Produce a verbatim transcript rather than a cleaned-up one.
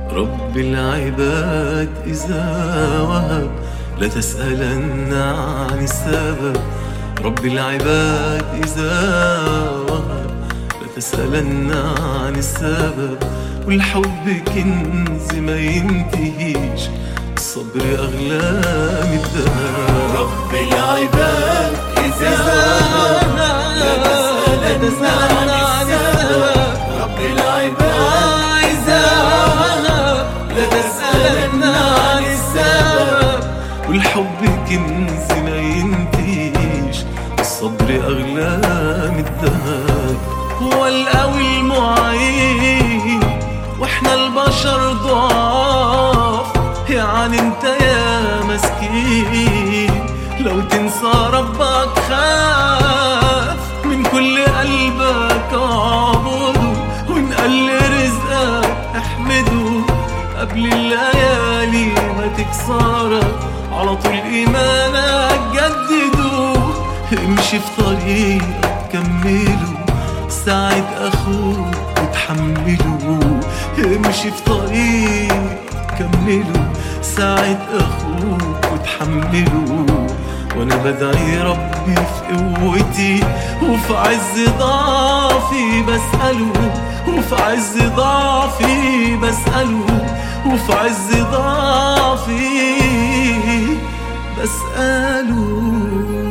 رب العباد إذا وهب لا تسألن عن السبب. رب العباد إذا وهب لا تسألن عن السبب. والحب كنز ما ينتهيش، الصبر أغلى من الذهب. رب العباد إذا وهب لا تسألن عن السبب. رب العباد إذا وهب لا تسألن عن السبب. والحب كنز ما ينتهيش، الصبر أغلى من الذهب. هو القوي المعين واحنا البشر ضعاف، يعني انت يا مسكين لو تنسى ربك خاف. من كل قلبك اعبده، وان قل رزقك احمده. قبل الليالي ما تكسرك على طول ايمانك جدده. امشي في طريقك كمله، ساعد اخوك وتحمله. امشي في طريقك كمله، ساعد اخوك وتحمله. وانا بدعي ربي في قوتي وفي عز ضعفي بسأله. وفي عز ضعفي بسأله. وفي عز ضعفي بسأله.